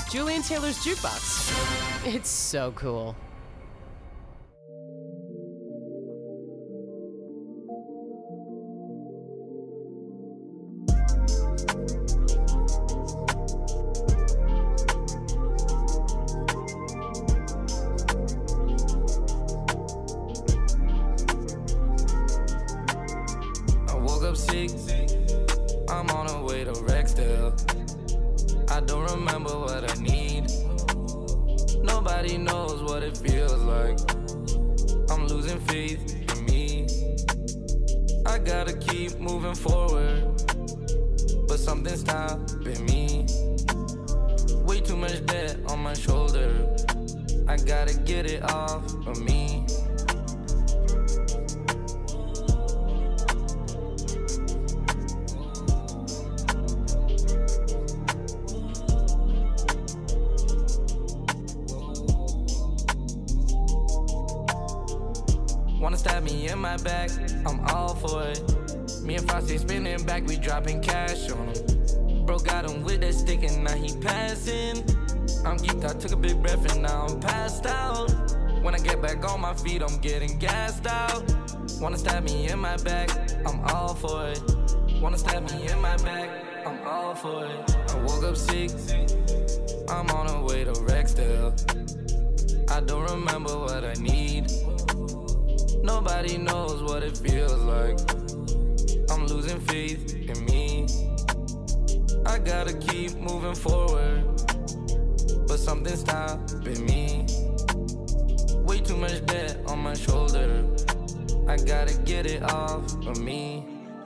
Julian Taylor's Jukebox. It's so cool. I woke up sick, I'm on the way to Rexdale. I don't remember what I need. Nobody knows what it feels like. I'm losing faith in me. I gotta keep moving forward, but something's stopping me. Way too much debt on my shoulder. I gotta get it off of me. Wanna stab me in my back, I'm all for it. Me and Frosty spinning back, we dropping cash on him. Bro got him with that stick and now he passing. I'm geeked, I took a big breath and now I'm passed out. When I get back on my feet, I'm getting gassed out. Wanna stab me in my back, I'm all for it. Wanna stab me in my back, I'm all for it. I woke up sick, I'm on the way to Rexdale. I don't remember what I need. Nobody knows what it feels like. I'm losing faith in me. I gotta keep moving forward, but something's stopping me. Way too much debt on my shoulder. I gotta get it off of me.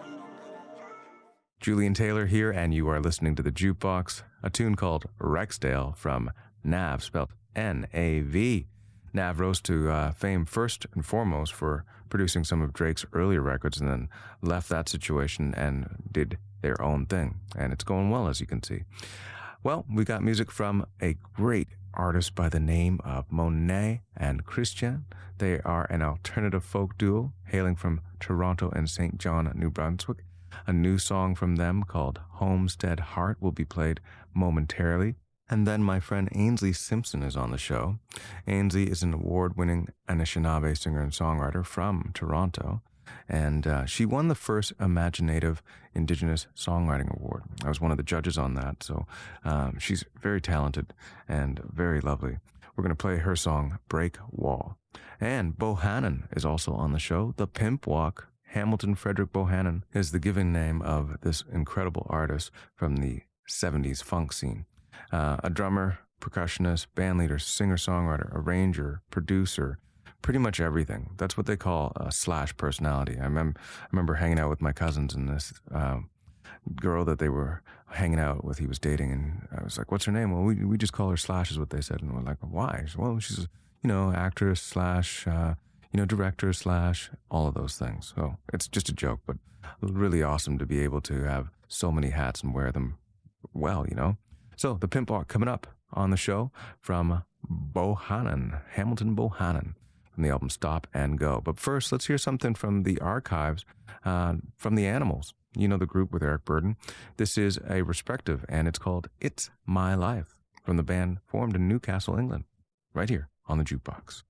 Julian Taylor here, and you are listening to The Jukebox, a tune called Rexdale from Nav, spelled N-A-V. Nav rose to fame first and foremost for producing some of Drake's earlier records and then left that situation and did their own thing. And it's going well, as you can see. Well, we got music from a great artist by the name of Monet and Christian. They are an alternative folk duo hailing from Toronto and St. John, New Brunswick. A new song from them called Homestead Heart will be played momentarily. And then my friend Ainsley Simpson is on the show. Ainsley is an award-winning Anishinaabe singer and songwriter from Toronto, and she won the first Imaginative Indigenous Songwriting Award. I was one of the judges on that, so she's very talented and very lovely. We're going to play her song, Break Wall. And Bohannon is also on the show. The Pimp Walk, Hamilton Frederick Bohannon, is the given name of this incredible artist from the 70s funk scene. A drummer, percussionist, bandleader, singer-songwriter, arranger, producer, pretty much everything. That's what they call a Slash personality. I remember hanging out with my cousins and this girl that they were hanging out with, he was dating, and I was like, what's her name? Well, we just call her Slash is what they said. And we're like, why? Said, well, she's, actress slash, director slash, all of those things. So it's just a joke, but really awesome to be able to have so many hats and wear them well, So the Pimp Walk coming up on the show from Bohannon, Hamilton Bohannon, from the album Stop and Go. But first, let's hear something from the archives, from the Animals. You know the group with Eric Burdon. This is a respective, and it's called It's My Life, from the band formed in Newcastle, England, right here on the Jukebox.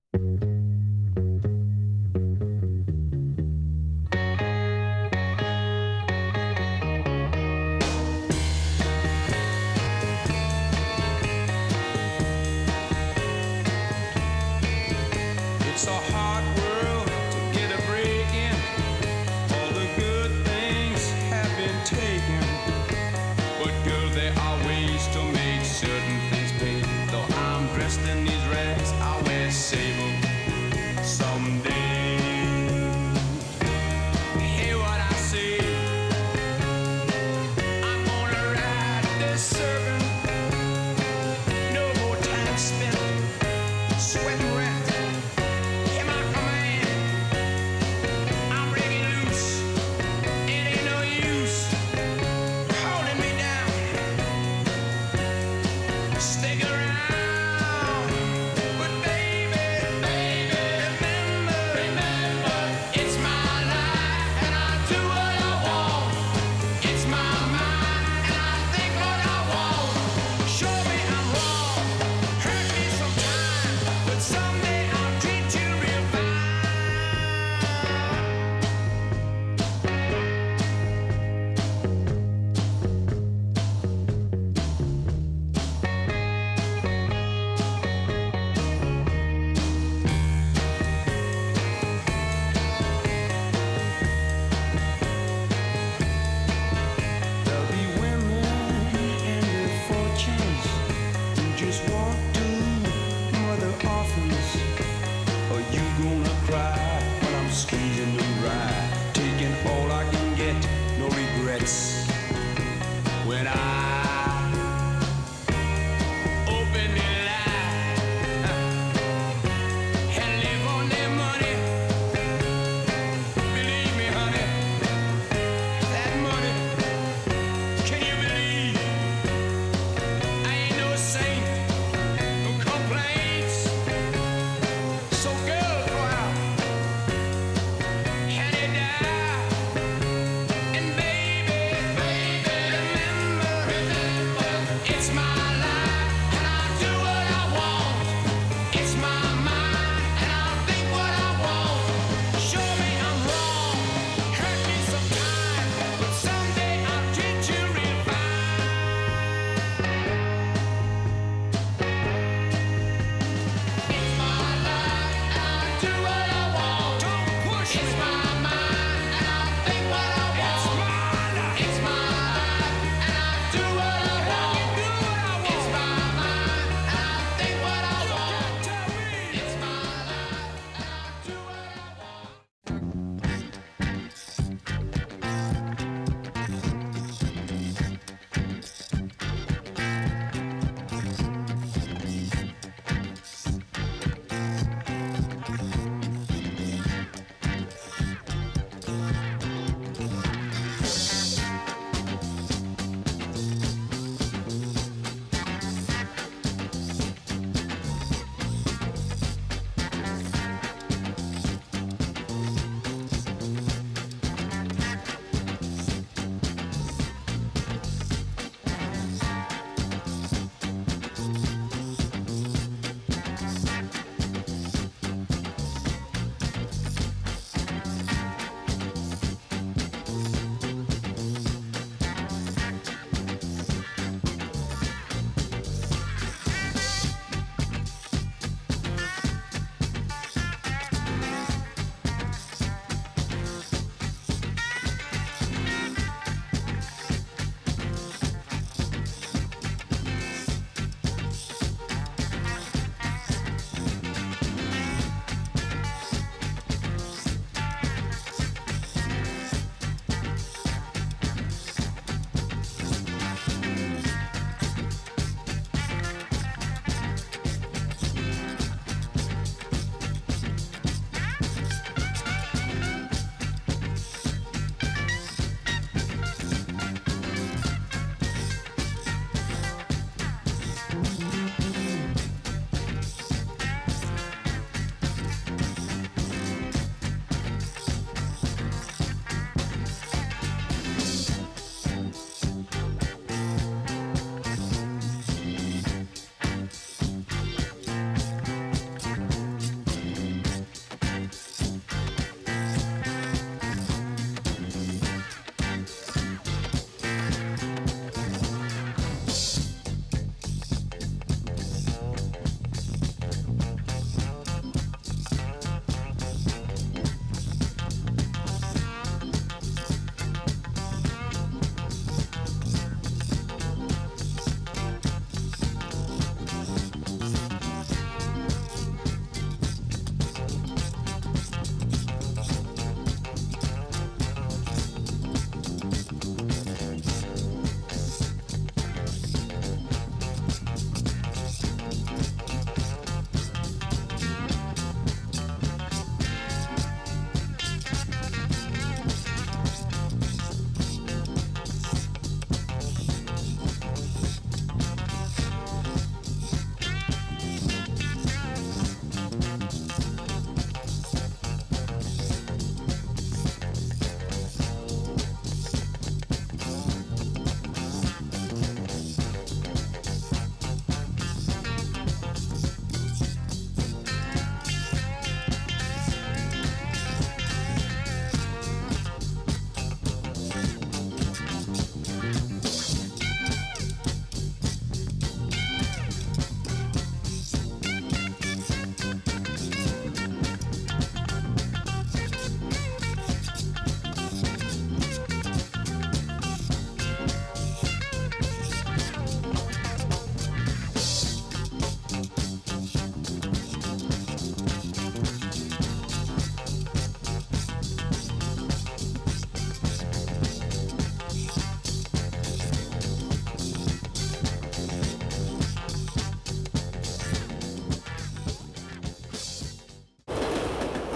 It's a hard world to get a break in. All the good things have been taken. But girl, there are ways to make certain things pay. Though I'm dressed in these rags, I wear sable.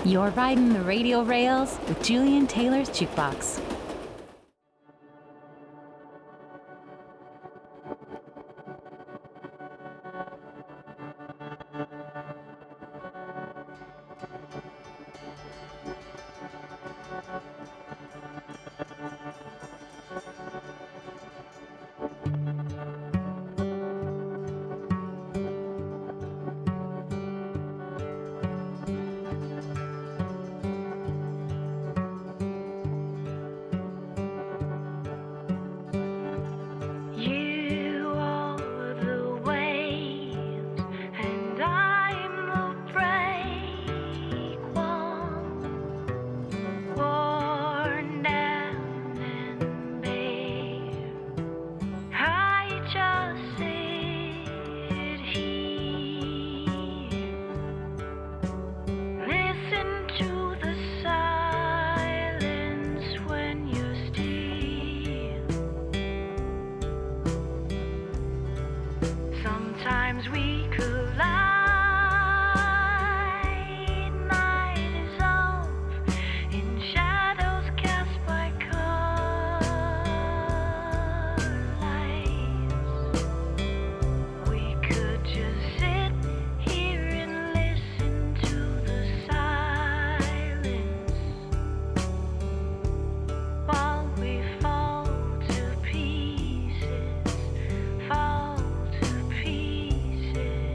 You're riding the radio rails with Julian Taylor's Jukebox. Sometimes we collide, night is off, in shadows cast by colored lights. We could just sit here and listen to the silence while we fall to pieces, fall to pieces.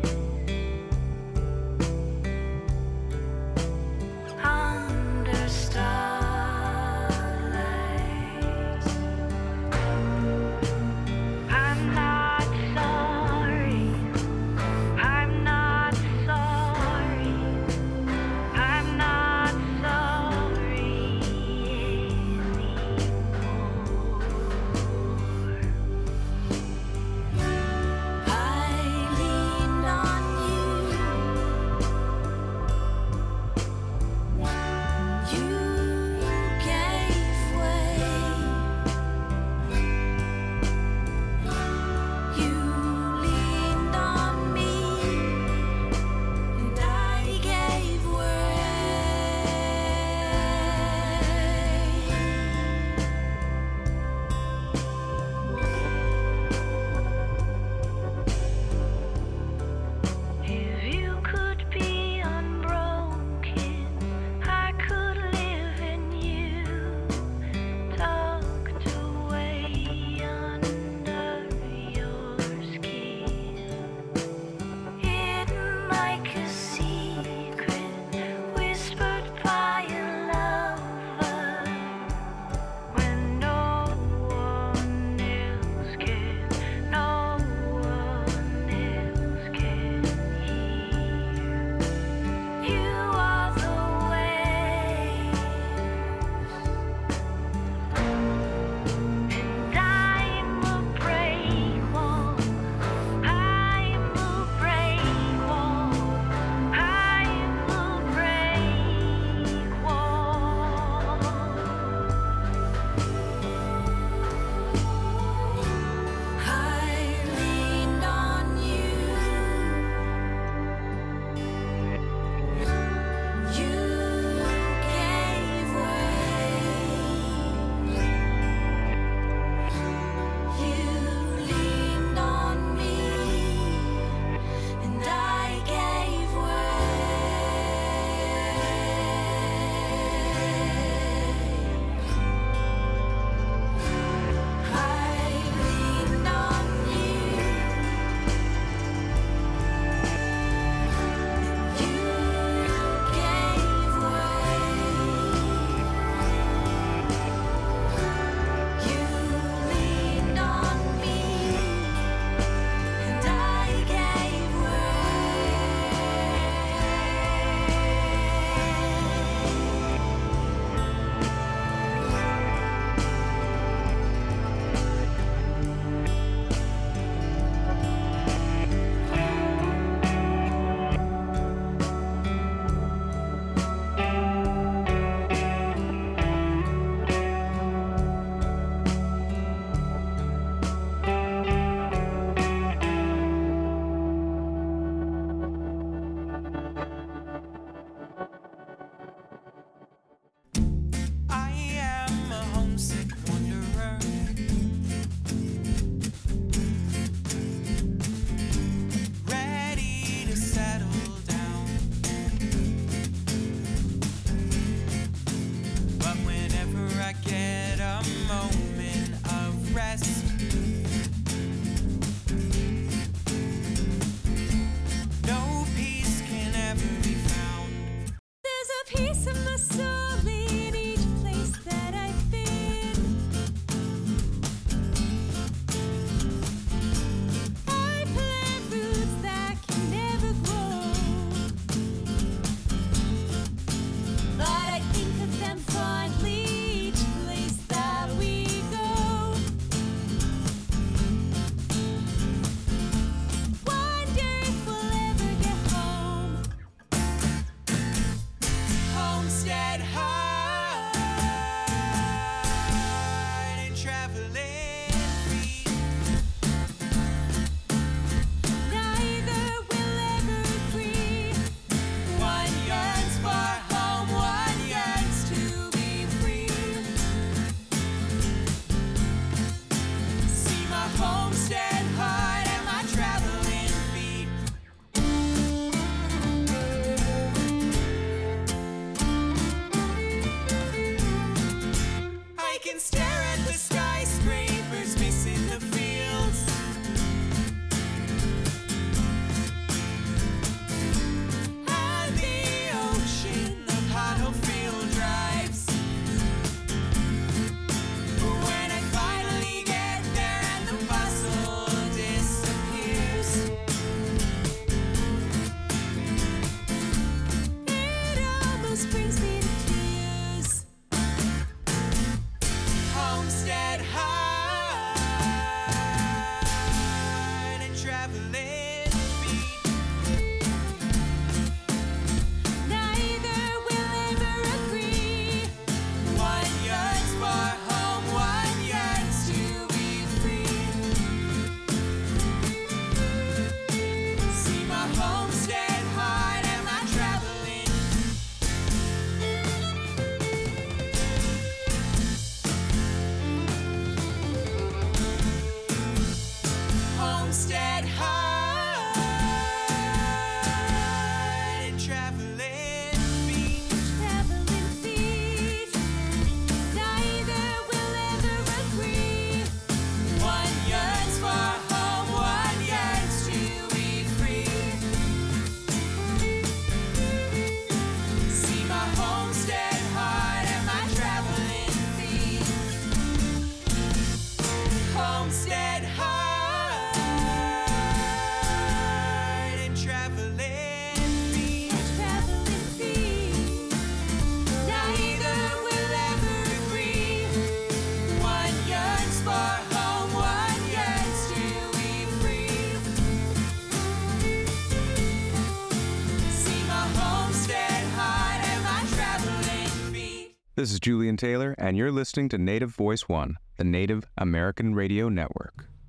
This is Julian Taylor, and you're listening to Native Voice One, the Native American Radio Network.